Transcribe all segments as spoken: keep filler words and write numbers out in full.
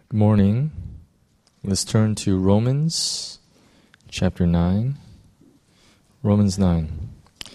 Good morning. Let's turn to Romans chapter nine. Romans nine.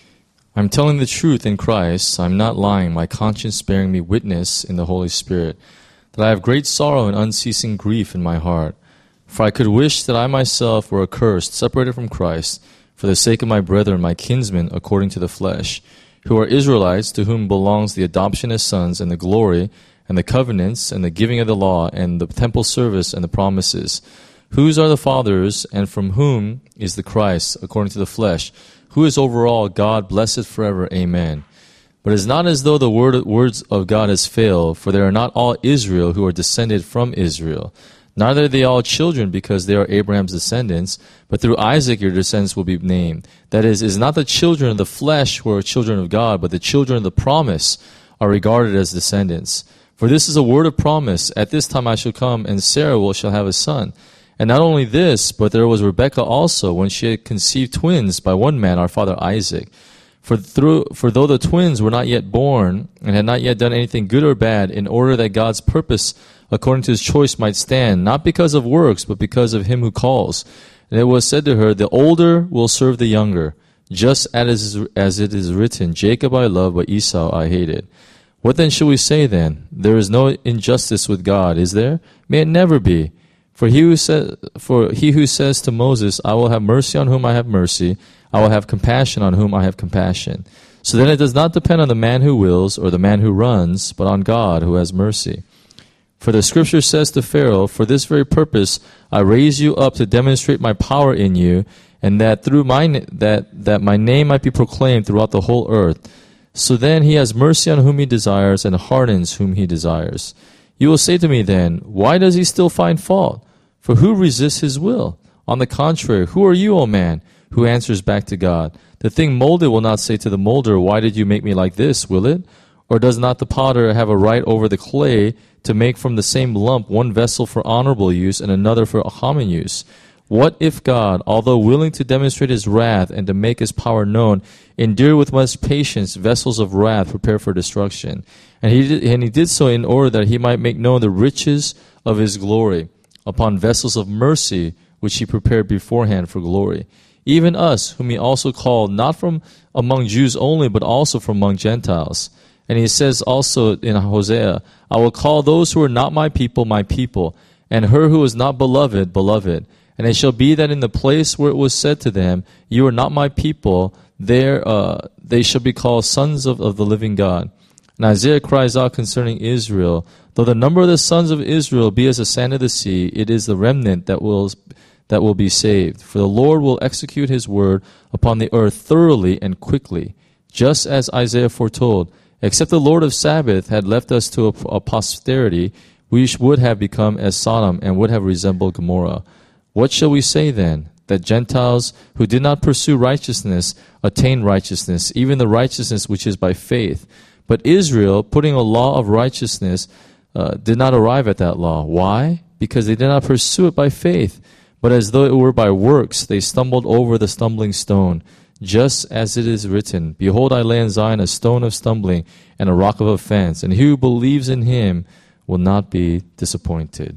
I'm telling the truth in Christ. I'm not lying. My conscience bearing me witness in the Holy Spirit that I have great sorrow and unceasing grief in my heart. For I could wish that I myself were accursed, separated from Christ, for the sake of my brethren, my kinsmen, according to the flesh, who are Israelites, to whom belongs the adoption as sons and the glory and the covenants and the giving of the law and the temple service and the promises, whose are the fathers and from whom is the Christ, according to the flesh, who is over all, God, blessed forever. Amen. But it is not as though the word, words of God has failed, for they are not all Israel who are descended from Israel. Neither are they all children, because they are Abraham's descendants, but through Isaac your descendants will be named. That is, it is not the children of the flesh who are children of God, but the children of the promise are regarded as descendants. For this is a word of promise, at this time I shall come, and Sarah will shall have a son. And not only this, but there was Rebekah also, when she had conceived twins by one man, our father Isaac. For through for though the twins were not yet born, and had not yet done anything good or bad, in order that God's purpose according to his choice might stand, not because of works, but because of him who calls. And it was said to her, the older will serve the younger, just as, as it is written, Jacob I love, but Esau I hated. What then shall we say then? There is no injustice with God, is there? May it never be. For he who says, for he who says to Moses, I will have mercy on whom I have mercy, I will have compassion on whom I have compassion. So then it does not depend on the man who wills or the man who runs, but on God who has mercy. For the scripture says to Pharaoh, for this very purpose I raise you up to demonstrate my power in you, and that through my that that my name might be proclaimed throughout the whole earth. So then he has mercy on whom he desires, and hardens whom he desires. You will say to me then, why does he still find fault? For who resists his will? On the contrary, who are you, O man, who answers back to God? The thing molded will not say to the molder, why did you make me like this, will it? Or does not the potter have a right over the clay to make from the same lump one vessel for honorable use and another for common use? What if God, although willing to demonstrate his wrath and to make his power known, endured with much patience vessels of wrath prepared for destruction? And he did, and he did so in order that he might make known the riches of his glory upon vessels of mercy, which he prepared beforehand for glory. Even us, whom he also called, not from among Jews only, but also from among Gentiles. And he says also in Hosea, I will call those who are not my people, my people, and her who is not beloved, beloved. And it shall be that in the place where it was said to them, you are not my people, there uh, they shall be called sons of, of the living God. And Isaiah cries out concerning Israel, though the number of the sons of Israel be as the sand of the sea, it is the remnant that will that will be saved. For the Lord will execute his word upon the earth thoroughly and quickly, just as Isaiah foretold. Except the Lord of Sabbath had left us to a, a posterity, we would have become as Sodom and would have resembled Gomorrah. What shall we say then? That Gentiles who did not pursue righteousness attained righteousness, even the righteousness which is by faith. But Israel, putting a law of righteousness, uh, did not arrive at that law. Why? Because they did not pursue it by faith, but as though it were by works, they stumbled over the stumbling stone. Just as it is written, behold, I lay in Zion a stone of stumbling and a rock of offense, and he who believes in him will not be disappointed.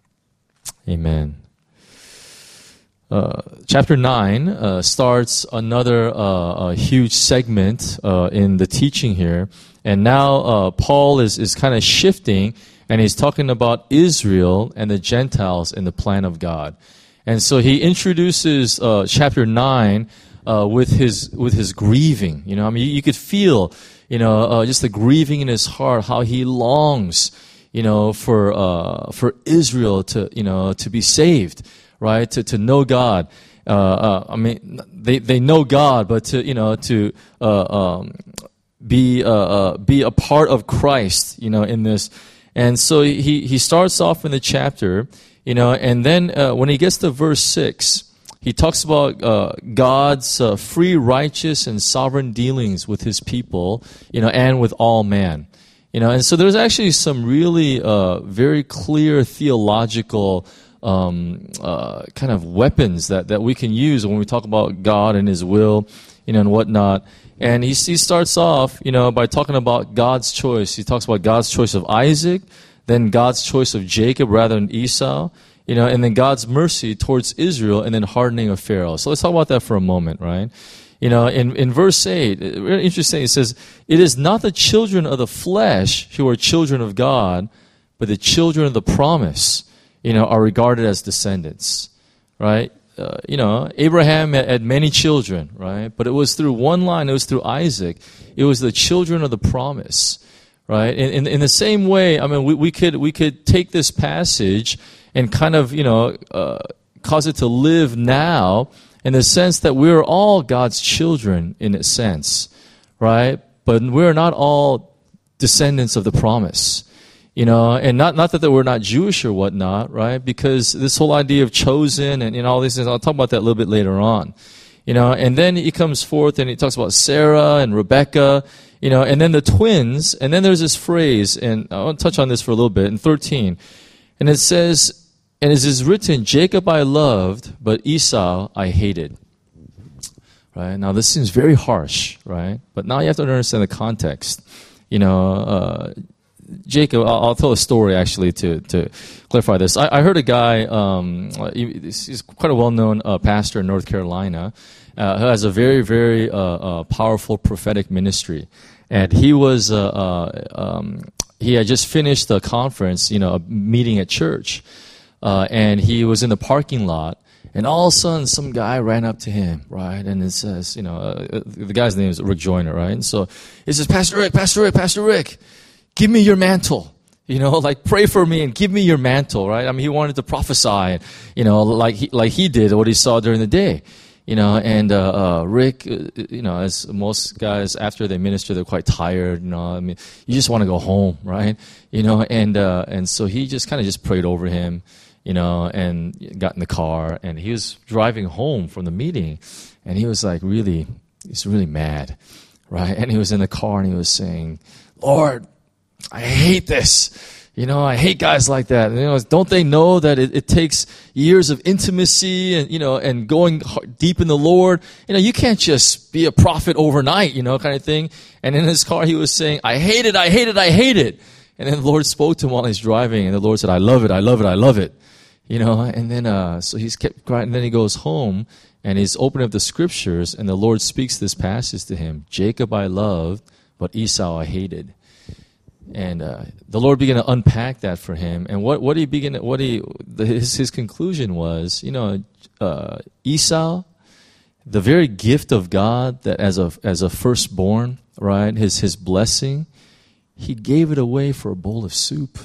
Amen. Uh, chapter nine uh, starts another uh, a huge segment uh, in the teaching here. And now uh, Paul is, is kind of shifting, and he's talking about Israel and the Gentiles in the plan of God. And so he introduces uh, chapter nine uh, with his with his grieving. You know, I mean, you, you could feel, you know, uh, just the grieving in his heart, how he longs, you know, for uh, for Israel to, you know, to be saved. Right, to to know God. Uh, uh, I mean, they they know God, but to you know to uh, um, be uh, uh, be a part of Christ, you know, in this. And so he he starts off in the chapter, you know, and then uh, when he gets to verse six, he talks about uh, God's uh, free, righteous, and sovereign dealings with his people, you know, and with all man, you know. And so there's actually some really uh, very clear theological Um, uh, kind of weapons that, that we can use when we talk about God and his will, you know, and whatnot. And he, he starts off, you know, by talking about God's choice. He talks about God's choice of Isaac, then God's choice of Jacob rather than Esau, you know, and then God's mercy towards Israel, and then hardening of Pharaoh. So let's talk about that for a moment, right? You know, in, in verse eight, really interesting, it says, "It is not the children of the flesh who are children of God, but the children of the promise, you know, are regarded as descendants," right? Uh, you know, Abraham had, had many children, right? But it was through one line, it was through Isaac. It was the children of the promise, right? In, in, in the same way, I mean, we, we could we could take this passage and kind of, you know, uh, cause it to live now in the sense that we're all God's children in a sense, right? But we're not all descendants of the promise. You know, and not not that we're not Jewish or whatnot, right? Because this whole idea of chosen and, and all these things, I'll talk about that a little bit later on. You know, and then he comes forth and he talks about Sarah and Rebecca, you know, and then the twins, and then there's this phrase, and I want to touch on this for a little bit, in thirteen. And it says, "And it is written, Jacob I loved, but Esau I hated." Right? Now this seems very harsh, right? But now you have to understand the context. You know, uh, Jacob, I'll, I'll tell a story actually to, to clarify this. I, I heard a guy, um, he, he's quite a well-known uh, pastor in North Carolina, uh, who has a very, very uh, uh, powerful prophetic ministry. And he was, uh, uh, um, he had just finished a conference, you know, a meeting at church. Uh, and he was in the parking lot. And all of a sudden, some guy ran up to him, right? And it says, you know, uh, the guy's name is Rick Joyner, right? And so he says, "Pastor Rick, Pastor Rick, Pastor Rick, give me your mantle, you know, like pray for me and give me your mantle," right? I mean, he wanted to prophesy, you know, like he, like he did what he saw during the day, you know. And uh, uh, Rick, uh, you know, as most guys after they minister, they're quite tired, you know. I mean, you just want to go home, right? You know, and uh, and so he just kind of just prayed over him, you know, and got in the car, and he was driving home from the meeting, and he was like really, he's really mad, right? And he was in the car and he was saying, "Lord, I hate this. You know, I hate guys like that. You know, don't they know that it, it takes years of intimacy and, you know, and going deep in the Lord? You know, you can't just be a prophet overnight, you know, kind of thing." And in his car, he was saying, "I hate it, I hate it, I hate it." And then the Lord spoke to him while he's driving, and the Lord said, "I love it, I love it, I love it." You know, and then, uh, so he's kept crying, and then he goes home, and he's opening up the scriptures, and the Lord speaks this passage to him: "Jacob I loved, but Esau I hated." And uh, the Lord began to unpack that for him. And what what he began, what he the, his his conclusion was, you know, uh, Esau, the very gift of God that as a as a firstborn, right, his his blessing, he gave it away for a bowl of soup.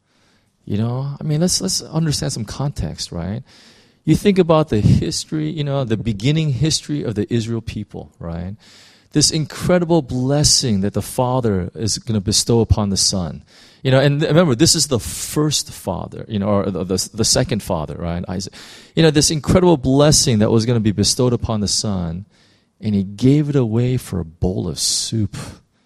You know, I mean, let's let's understand some context, right? You think about the history, you know, the beginning history of the Israel people, right? This incredible blessing that the Father is going to bestow upon the Son. You know, and remember, this is the first father, you know, or the, the, the second father, right? Isaac. You know, this incredible blessing that was going to be bestowed upon the Son, and he gave it away for a bowl of soup.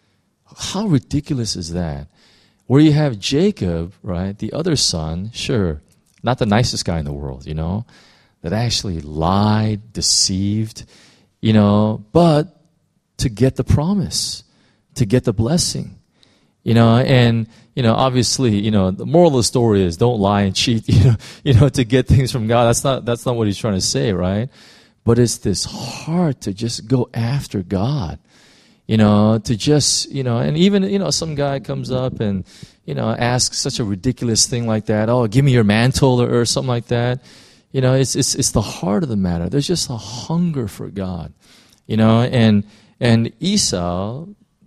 How ridiculous is that? Where you have Jacob, right, the other son, sure, not the nicest guy in the world, you know, that actually lied, deceived, you know, but to get the promise, to get the blessing, you know, and, you know, obviously, you know, the moral of the story is don't lie and cheat, you know, you know, to get things from God. That's not, that's not what he's trying to say, right? But it's this heart to just go after God, you know, to just, you know, and even, you know, some guy comes up and, you know, asks such a ridiculous thing like that. "Oh, give me your mantle," or, or something like that. You know, it's, it's, it's the heart of the matter. There's just a hunger for God, you know, and, And Esau,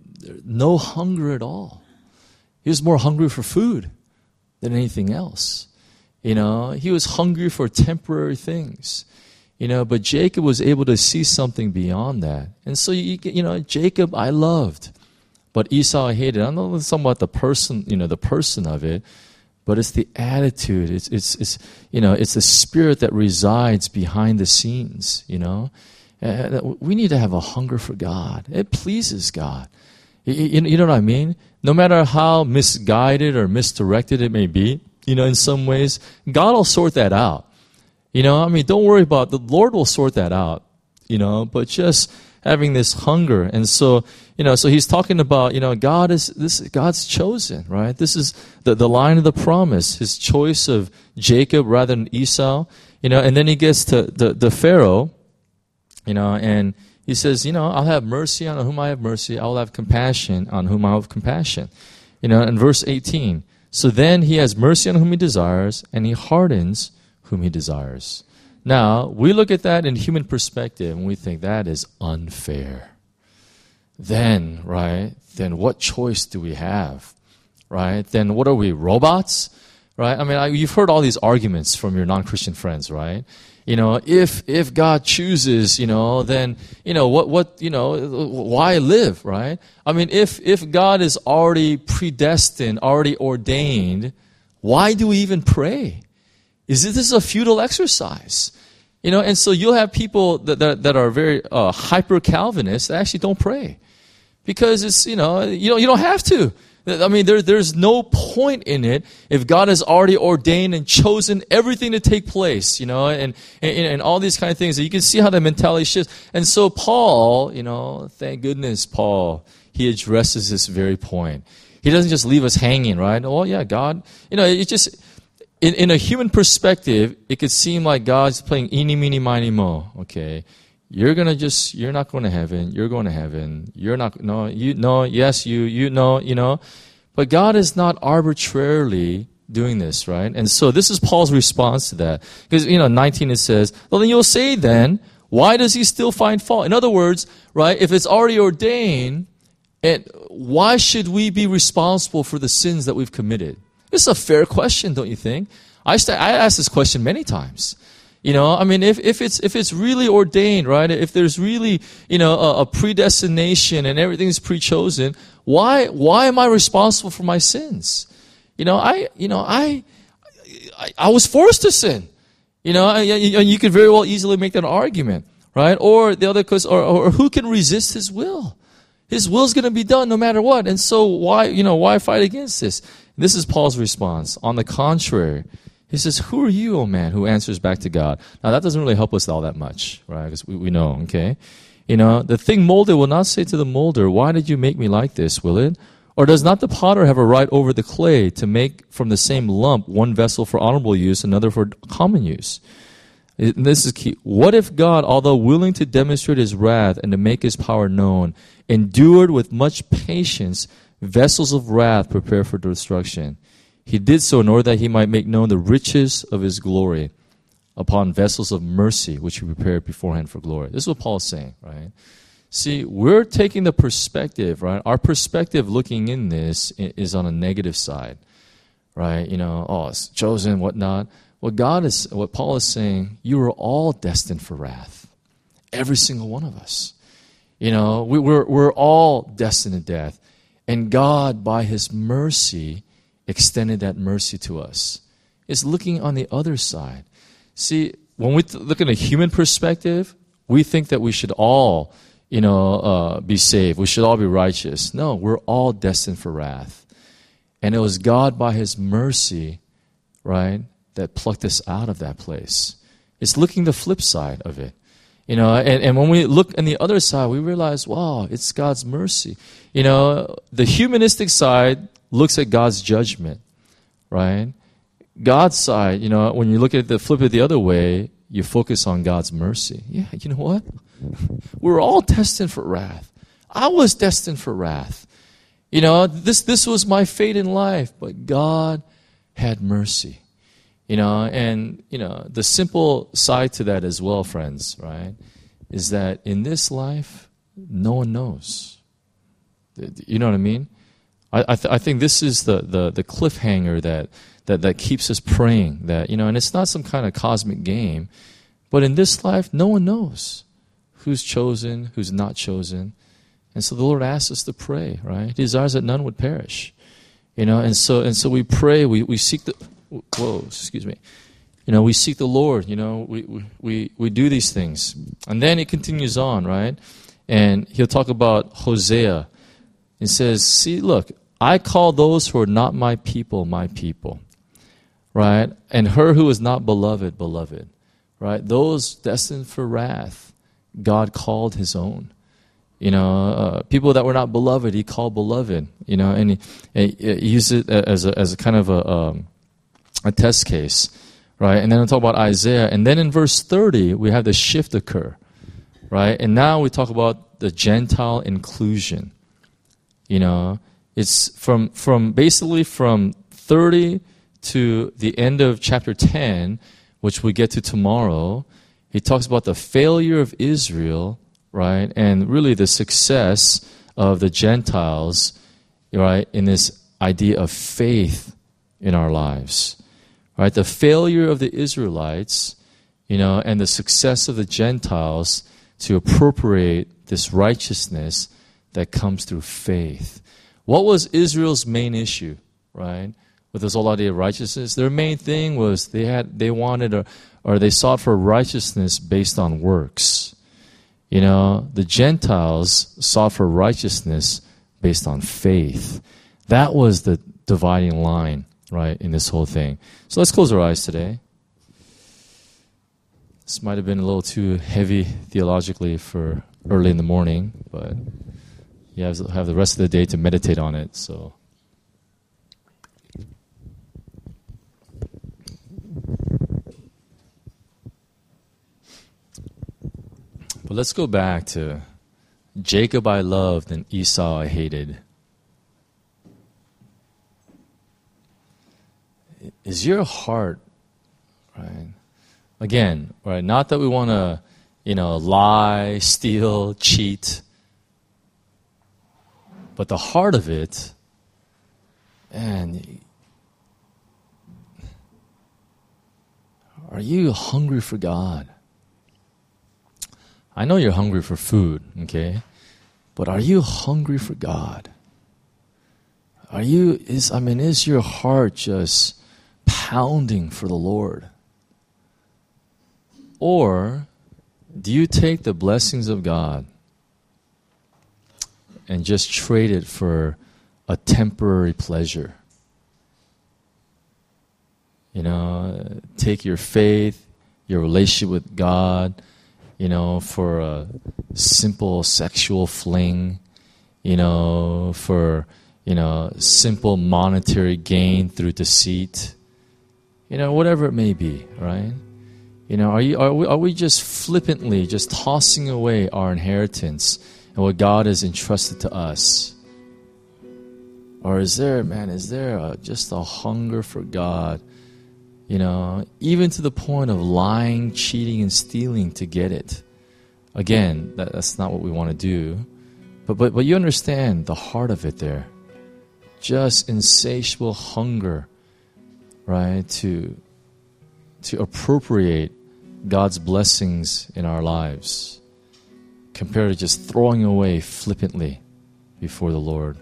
no hunger at all. He was more hungry for food than anything else. You know, he was hungry for temporary things. You know, but Jacob was able to see something beyond that. And so, you, you know, Jacob I loved, but Esau I hated. I don't know something about the person, you know, the person of it, but it's the attitude. It's, it's, it's, you know, it's the spirit that resides behind the scenes, you know. Uh, we need to have a hunger for God. It pleases God. You, you know what I mean? No matter how misguided or misdirected it may be, you know, in some ways, God will sort that out. You know, I mean, don't worry about it. The Lord will sort that out, you know, but just having this hunger. And so, you know, so he's talking about, you know, God is, this, God's chosen, right? This is the, the line of the promise, his choice of Jacob rather than Esau, you know, and then he gets to the, the Pharaoh, you know, and he says, you know, I'll have mercy on whom I have mercy. I will have compassion on whom I have compassion. You know, in verse eighteen, so then he has mercy on whom he desires, and he hardens whom he desires. Now, we look at that in human perspective, and we think that is unfair. Then, right, then what choice do we have? Right? Then what are we, robots? Right? I mean, I, you've heard all these arguments from your non-Christian friends, right? You know, if if God chooses, you know, then, you know, what, what you know, why live, right? I mean, if if God is already predestined, already ordained, why do we even pray? Is this a futile exercise? You know, and so you'll have people that that, that are very uh, hyper-Calvinists that actually don't pray. Because it's, you know, you don't, you don't have to. I mean, there, there's no point in it if God has already ordained and chosen everything to take place, you know, and, and, and all these kind of things. You can see how the mentality shifts. And so Paul, you know, thank goodness Paul, he addresses this very point. He doesn't just leave us hanging, right? Oh, yeah, God, you know, it just, in, in a human perspective, it could seem like God's playing eeny, meeny, miny, mo, okay? You're gonna just, you're not going to heaven, you're going to heaven, you're not, no, you, no, yes, you, you, no, you know. But God is not arbitrarily doing this, right? And so this is Paul's response to that. Because, you know, nineteen it says, well, then you'll say then, why does he still find fault? In other words, right, if it's already ordained, and why should we be responsible for the sins that we've committed? This is a fair question, don't you think? I, st- I asked this question many times. You know, I mean, if, if it's, if it's really ordained, right? If there's really, you know, a, a predestination and everything's pre-chosen, why, why am I responsible for my sins? You know, I, you know, I, I, I was forced to sin. You know, I, you, you could very well easily make that argument, right? Or the other, cause, or, or who can resist his will? His will's going to be done no matter what. And so why, you know, why fight against this? This is Paul's response. On the contrary, he says, who are you, O man, who answers back to God? Now, that doesn't really help us all that much, right? Because we, we know, okay? You know, the thing molded will not say to the molder, why did you make me like this, will it? Or does not the potter have a right over the clay to make from the same lump one vessel for honorable use, another for common use? And this is key. What if God, although willing to demonstrate his wrath and to make his power known, endured with much patience vessels of wrath prepared for destruction? He did so in order that he might make known the riches of his glory upon vessels of mercy, which he prepared beforehand for glory. This is what Paul is saying, right? See, we're taking the perspective, right? Our perspective looking in this is on a negative side, right? You know, oh, it's chosen, whatnot. What God is, what Paul is saying, you are all destined for wrath. Every single one of us. You know, we, we're, we're all destined to death. And God, by his mercy, extended that mercy to us. It's looking on the other side. See, when we look at a human perspective, we think that we should all, you know, uh, be saved. We should all be righteous. No, we're all destined for wrath. And it was God, by his mercy, right, that plucked us out of that place. It's looking the flip side of it. You know, and, and when we look on the other side, we realize, wow, it's God's mercy. You know, the humanistic side looks at God's judgment, right? God's side, you know, when you look at the flip it the other way, you focus on God's mercy. Yeah, you know what? We're all destined for wrath. I was destined for wrath. You know, this this was my fate in life, but God had mercy. You know, and, you know, the simple side to that as well, friends, right, is that in this life, no one knows. You know what I mean? I I, th- I think this is the, the, the cliffhanger that, that, that keeps us praying that, you know, and it's not some kind of cosmic game, but in this life, no one knows who's chosen, who's not chosen. And so the Lord asks us to pray, right? He desires that none would perish. You know, and so and so we pray, we, we seek the whoa, excuse me. You know, we seek the Lord, you know, we, we, we, we do these things. And then it continues on, right? And he'll talk about Hosea. He says, see, look, I call those who are not my people, my people. Right? And her who is not beloved, beloved. Right? Those destined for wrath, God called his own. You know, uh, people that were not beloved, he called beloved. You know, and he, he, he used it as a, as a kind of a, um, a test case, right? And then we talk about Isaiah. And then in verse thirty, we have the shift occur, right? And now we talk about the Gentile inclusion. You know, it's from from basically from thirty to the end of chapter ten, which we get to tomorrow. He talks about the failure of Israel, right? And really the success of the Gentiles, right, in this idea of faith in our lives. Right? The failure of the Israelites, you know, and the success of the Gentiles to appropriate this righteousness that comes through faith. What was Israel's main issue, right? With this whole idea of righteousness, their main thing was they had they wanted a, or they sought for righteousness based on works. You know, the Gentiles sought for righteousness based on faith. That was the dividing line, right, in this whole thing. So let's close our eyes today. This might have been a little too heavy theologically for early in the morning, but you have, have the rest of the day to meditate on it. So, but let's go back to Jacob I loved and Esau I hated. Is your heart, right? Again, right? Not that we want to, you know, lie, steal, cheat, but the heart of it, man, are you hungry for God? I know you're hungry for food, okay? But are you hungry for God? Are you, is, I mean, is your heart just pounding for the Lord? Or do you take the blessings of God and just trade it for a temporary pleasure? You know, take your faith, your relationship with God, you know, for a simple sexual fling, you know, for, you know, simple monetary gain through deceit, you know, whatever it may be, right? You know, are you are we are we just flippantly just tossing away our inheritance and what God has entrusted to us? Or is there, man, is there a, just a hunger for God, you know, even to the point of lying, cheating, and stealing to get it? Again, that, that's not what we want to do. But, but, but you understand the heart of it there. Just insatiable hunger, right, to, to appropriate God's blessings in our lives compared to just throwing away flippantly before the Lord.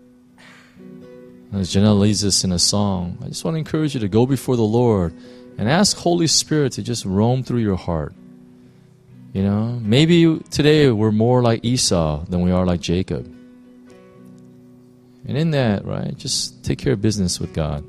As Janelle leads us in a song, I just want to encourage you to go before the Lord and ask Holy Spirit to just roam through your heart. You know, maybe today we're more like Esau than we are like Jacob. And in that, right, just take care of business with God.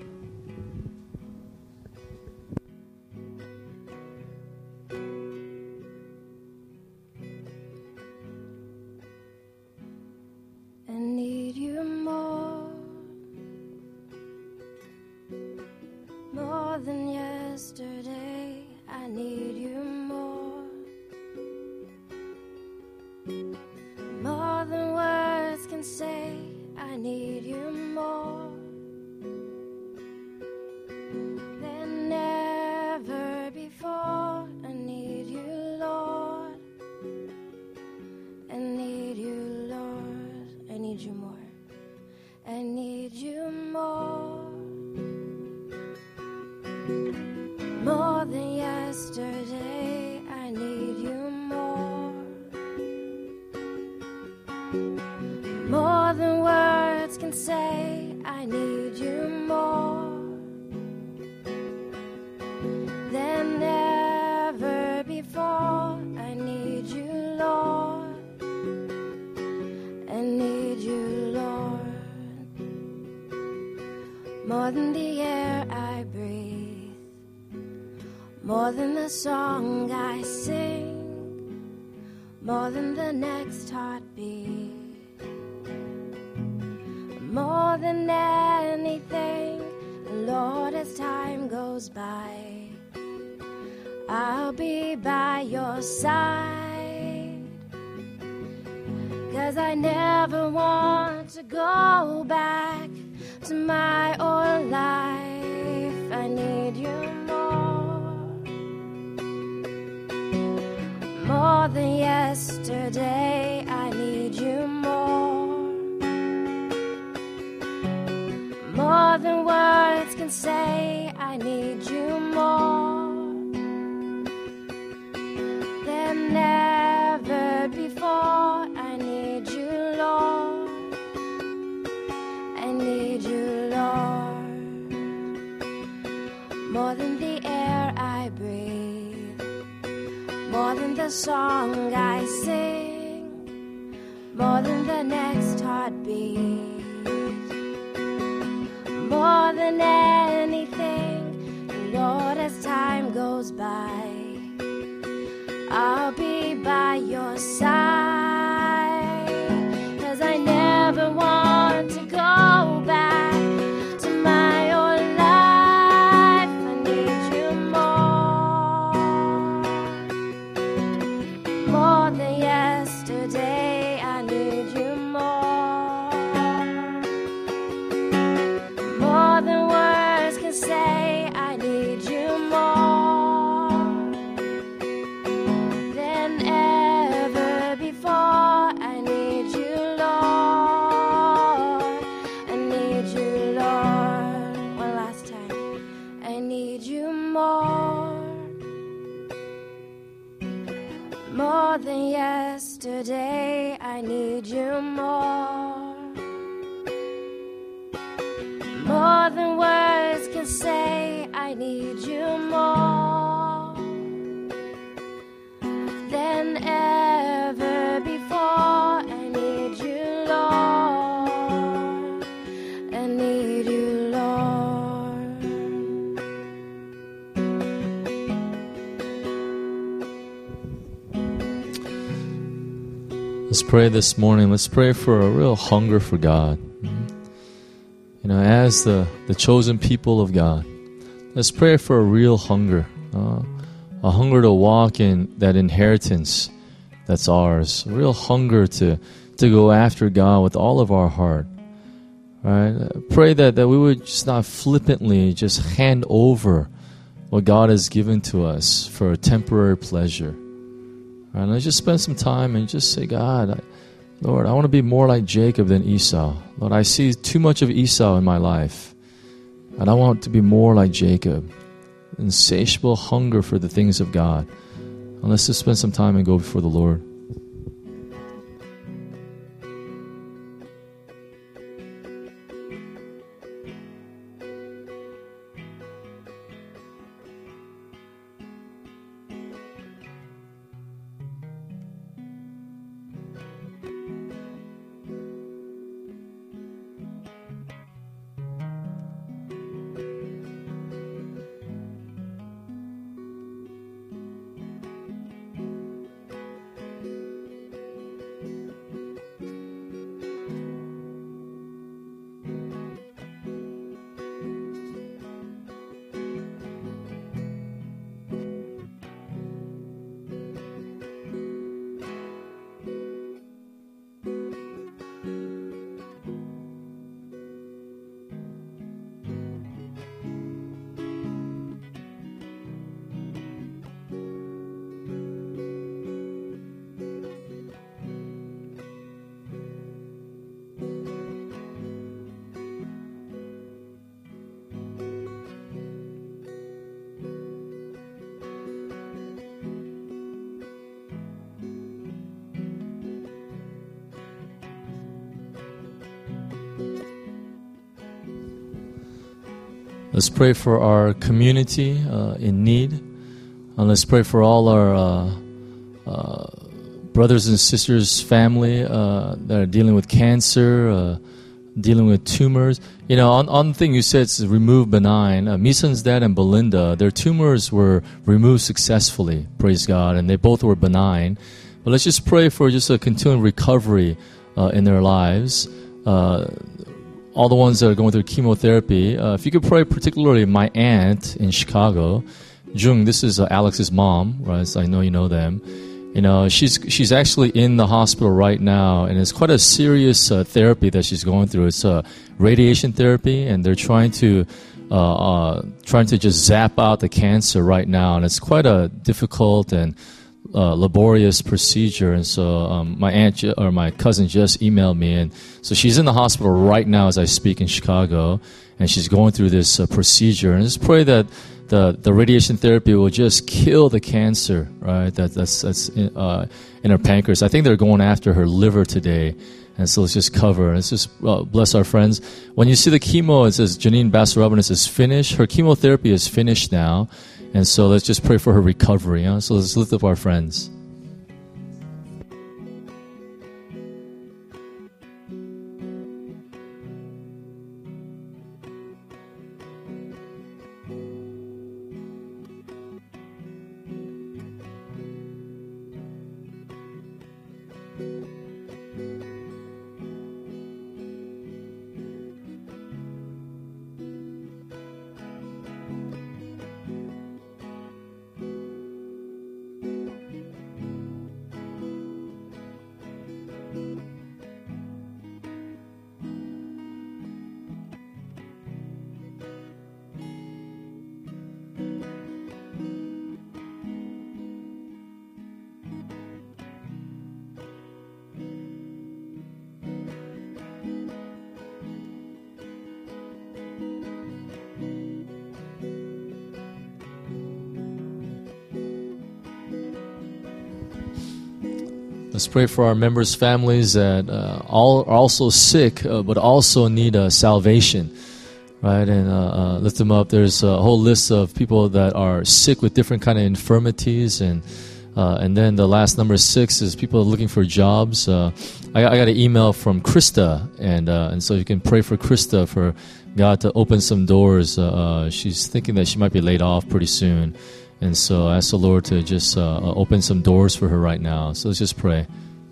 More than the air I breathe, more than the song I sing, more than the next heartbeat. More than anything, Lord, as time goes by, I'll be by your side. 'Cause I never want to go back to my old life. I need you more, more than yesterday. I need you more, more than words can say. I need you more than ever before. I need you, Lord. I need you, Lord, more than the air I breathe, more than the song I sing, more than the next heartbeat, more than anything, Lord, as time goes by, I'll be by your side. 'Cause I never want to go back to my old life. I need you more, more than yesterday. I need you more, more than words can say. I need you more than ever before. I need you, Lord. I need you, Lord. One last time. I need you more, more than yesterday. I need you more, more than words can say. I need you more than ever before. I need you, Lord. I need you, Lord. Let's pray this morning. Let's pray for a real hunger for God. You know, as the, the chosen people of God, let's pray for a real hunger, uh, a hunger to walk in that inheritance that's ours, a real hunger to, to go after God with all of our heart. Right? Pray that, that we would just not flippantly just hand over what God has given to us for a temporary pleasure. Right? And let's just spend some time and just say, God, I, Lord, I want to be more like Jacob than Esau. Lord, I see too much of Esau in my life. And I want to be more like Jacob. Insatiable hunger for the things of God. And let's just spend some time and go before the Lord. Let's pray for our community uh, in need. And let's pray for all our uh, uh, brothers and sisters, family uh, that are dealing with cancer, uh, dealing with tumors. You know, on, on the thing you said, it's remove benign. Uh, Misan's dad and Belinda, their tumors were removed successfully, praise God, and they both were benign. But let's just pray for just a continuing recovery uh, in their lives. Uh, all the ones that are going through chemotherapy, uh, if you could pray particularly my aunt in Chicago, Jung, this is uh, Alex's mom, right? So I know you know them. You know, she's she's actually in the hospital right now, and it's quite a serious uh, therapy that she's going through. It's uh, radiation therapy, and they're trying to uh, uh, trying to just zap out the cancer right now, and it's quite a difficult and uh, laborious procedure. And so, um, my aunt ju- or my cousin just emailed me, and so she's in the hospital right now as I speak in Chicago, and she's going through this uh, procedure. And just pray that the the radiation therapy will just kill the cancer, right? That that's that's in, uh, in her pancreas. I think they're going after her liver today, and so let's just cover. Let's just uh, bless our friends. When you see the chemo, it says Janine Bassarabanis is finished. Her chemotherapy is finished now, and so let's just pray for her recovery. Huh? So let's lift up our friends. Let's pray for our members' families that uh, all are also sick, uh, but also need uh, salvation, right? And uh, uh, lift them up. There's a whole list of people that are sick with different kind of infirmities, and uh, and then the last number six is people looking for jobs. Uh, I, I got an email from Krista, and uh, and so you can pray for Krista for God to open some doors. Uh, uh, she's thinking that she might be laid off pretty soon. And so I ask the Lord to just uh, open some doors for her right now. So let's just pray.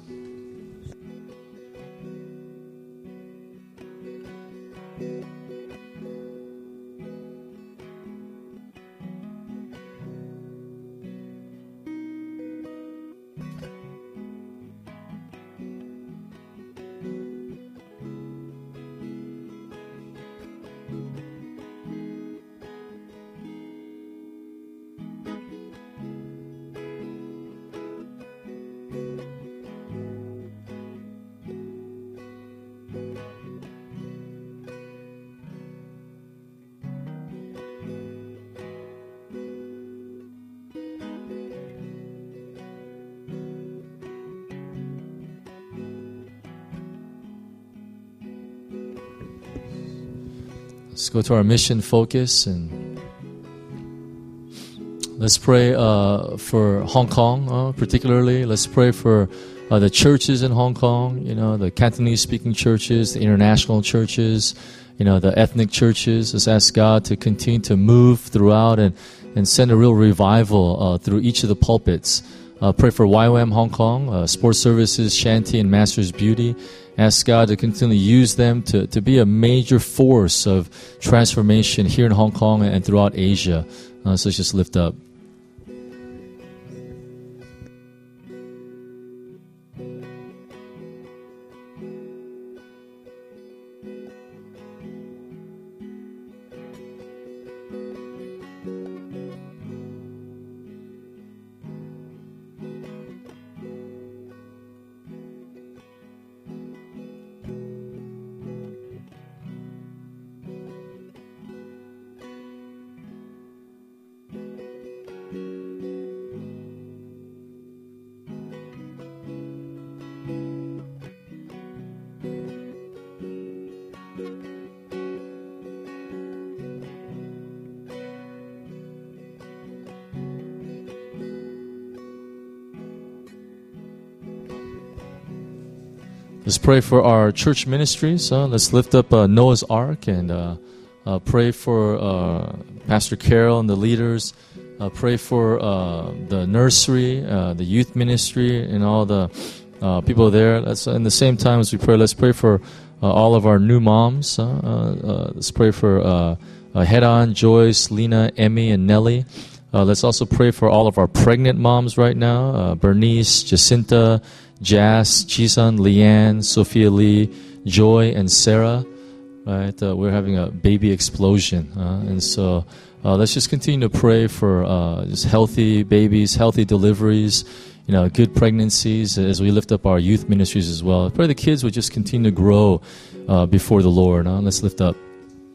Let's go to our mission focus, and let's pray uh, for Hong Kong, uh, particularly. Let's pray for uh, the churches in Hong Kong, you know, the Cantonese-speaking churches, the international churches, you know, the ethnic churches. Let's ask God to continue to move throughout and, and send a real revival uh, through each of the pulpits. Uh, pray for Y W A M Hong Kong, uh, Sports Services, Shanty, and Masters Beauty. Ask God to continually use them to, to be a major force of transformation here in Hong Kong and throughout Asia. Uh, so let's just lift up. Let's pray for our church ministries. Uh, let's lift up uh, Noah's Ark and uh, uh, pray for uh, Pastor Carol and the leaders Uh, pray for uh, the nursery, uh, the youth ministry, and all the uh, people there. Let's, in the same time as we pray, let's pray for uh, all of our new moms. Uh, uh, let's pray for uh, uh, Head-On, Joyce, Lena, Emmy, and Nellie. Uh, let's also pray for all of our pregnant moms right now. Uh, Bernice, Jacinta, Jas, Jisun, Leanne, Sophia Lee, Joy, and Sarah. Right, uh, we're having a baby explosion, uh, and so uh, let's just continue to pray for uh, just healthy babies, healthy deliveries, you know, good pregnancies as we lift up our youth ministries as well. I pray the kids would just continue to grow uh, before the Lord. Uh, let's lift up.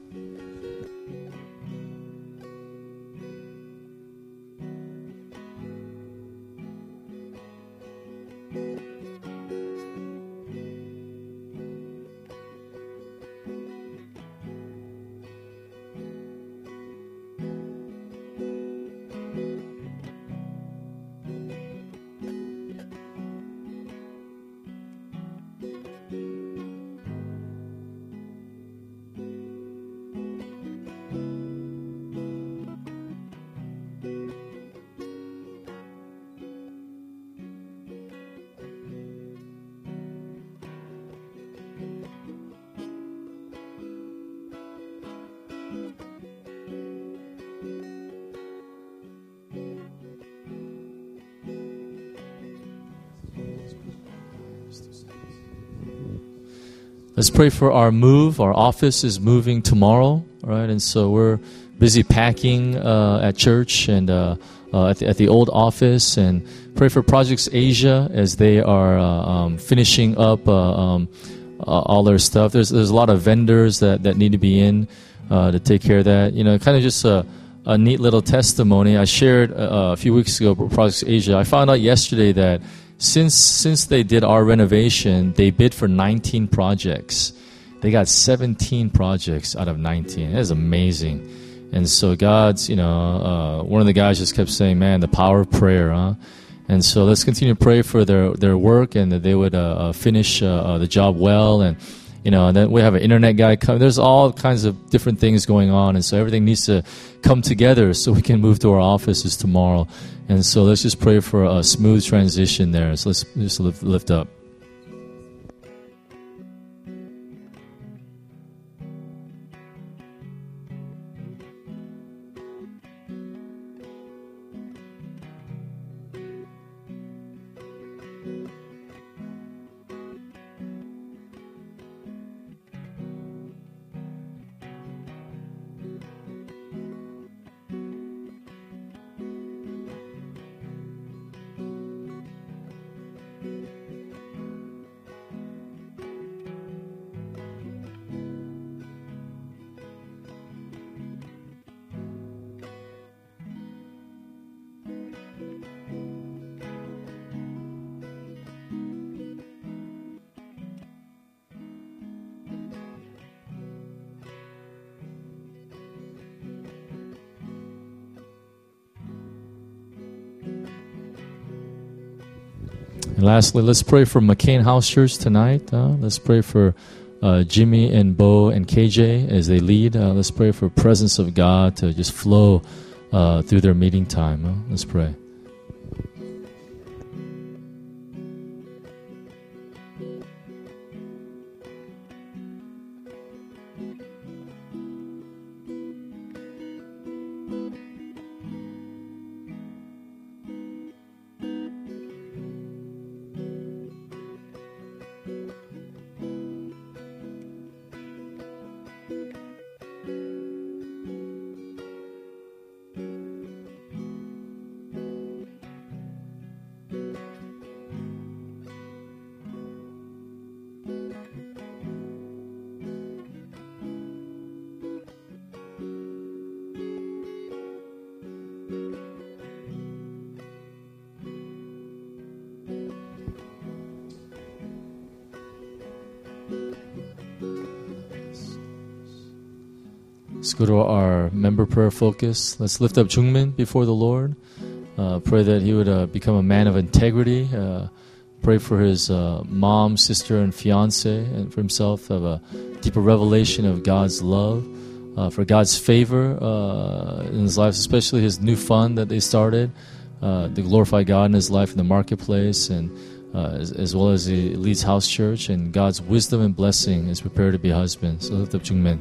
Let's pray for our move. Our office is moving tomorrow, right? And so we're busy packing uh, at church and uh, uh, at, the, at the old office. And pray for Projects Asia as they are uh, um, finishing up uh, um, uh, all their stuff. There's there's a lot of vendors that, that need to be in uh, to take care of that. You know, kind of just a, a neat little testimony. I shared uh, a few weeks ago for Projects Asia. I found out yesterday that Since since they did our renovation, they bid for nineteen projects. They got seventeen projects out of nineteen. That is amazing. And so God's, you know, uh, one of the guys just kept saying, man, the power of prayer, huh? And so let's continue to pray for their, their work and that they would uh, uh, finish uh, uh, the job well. And, you know, and then we have an internet guy come. There's all kinds of different things going on. And so everything needs to come together so we can move to our offices tomorrow. And so let's just pray for a smooth transition there. So let's just lift, lift up. And lastly, let's pray for McCain House Church tonight. Uh, let's pray for uh, Jimmy and Bo and K J as they lead. Uh, let's pray for presence of God to just flow uh, through their meeting time. Uh, let's pray. Let's go to our member prayer focus. Let's lift up Jungmin before the Lord. Uh, pray that he would uh, become a man of integrity. Uh, pray for his uh, mom, sister, and fiance, and for himself, have a deeper revelation of God's love. uh, for God's favor uh, in his life, especially his new fund that they started uh, to glorify God in his life in the marketplace, and uh, as, as well as he leads house church, and God's wisdom and blessing as prepared to be husband. So lift up Jungmin.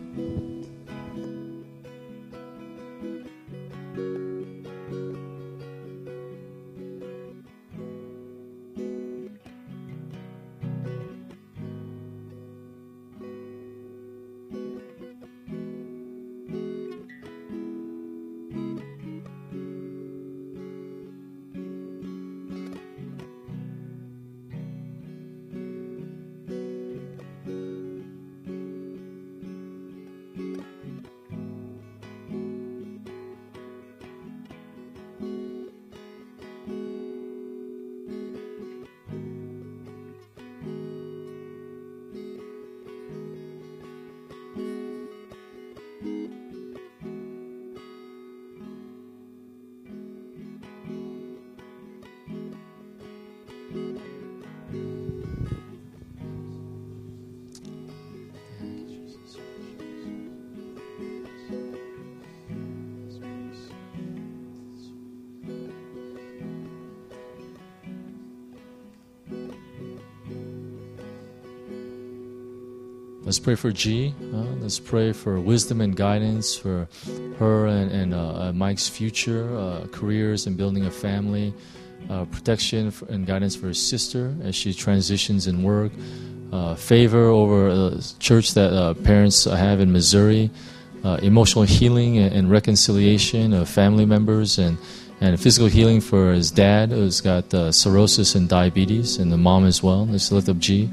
Let's pray for G. Uh, let's pray for wisdom and guidance for her and, and uh, Mike's future uh, careers and building a family. Uh, protection for, and guidance for his sister as she transitions in work. Uh, favor over the church that uh, parents have in Missouri. Uh, emotional healing and, and reconciliation of family members, and, and physical healing for his dad who's got uh, cirrhosis and diabetes, and the mom as well. Let's lift up G.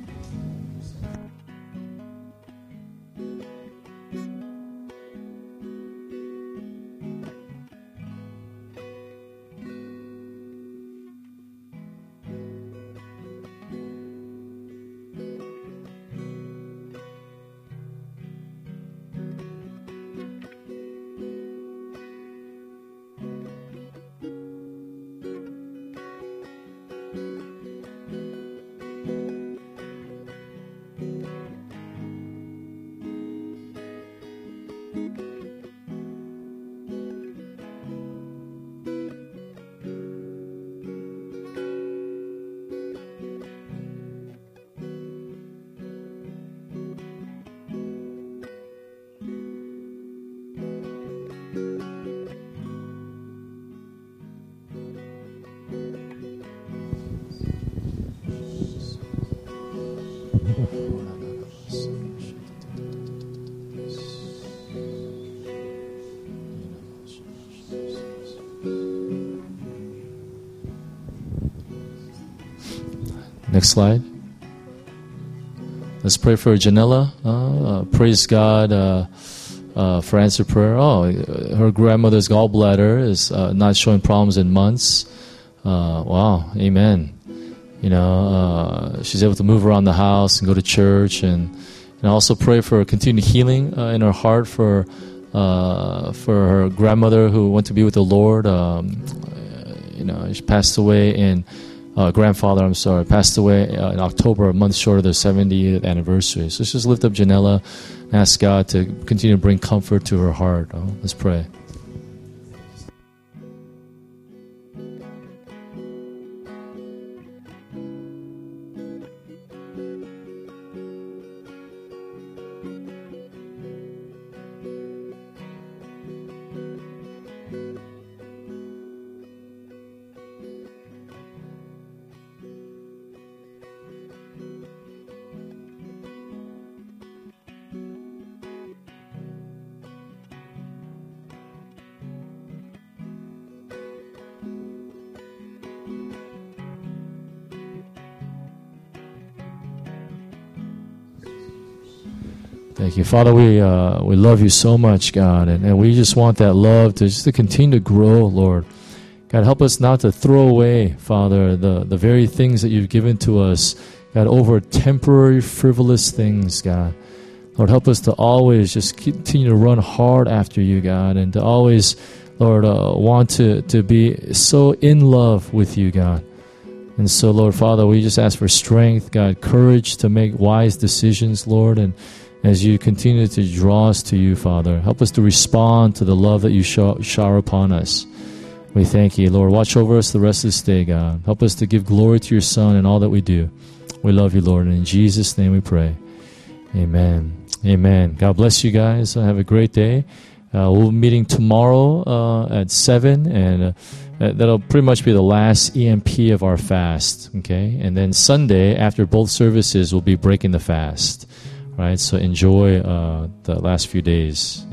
Next slide. Let's pray for Janella. Uh, uh, praise God uh, uh, for answered prayer. Oh, her grandmother's gallbladder is uh, not showing problems in months. Uh, wow, amen. You know, uh, she's able to move around the house and go to church, and and also pray for continued healing uh, in her heart for uh, for her grandmother who went to be with the Lord. Um, you know, she passed away in. Uh, grandfather, I'm sorry, passed away uh, in October, a month short of their seventieth anniversary. So let's just lift up Janella and ask God to continue to bring comfort to her heart. Oh, let's pray. Thank you. Father, we uh, we love you so much, God, and, and we just want that love to just to continue to grow, Lord. God, help us not to throw away, Father, the, the very things that you've given to us, God, over temporary, frivolous things, God. Lord, help us to always just continue to run hard after you, God, and to always, Lord, uh, want to, to be so in love with you, God. And so, Lord, Father, we just ask for strength, God, courage to make wise decisions, Lord, and as you continue to draw us to you, Father. Help us to respond to the love that you shower upon us. We thank you, Lord. Watch over us the rest of this day, God. Help us to give glory to your Son in all that we do. We love you, Lord, and in Jesus' name we pray. Amen. Amen. God bless you guys. Have a great day. Uh, we'll be meeting tomorrow uh, at seven, and uh, that'll pretty much be the last E M P of our fast, okay? And then Sunday, after both services, we'll be breaking the fast, right? So enjoy uh, the last few days.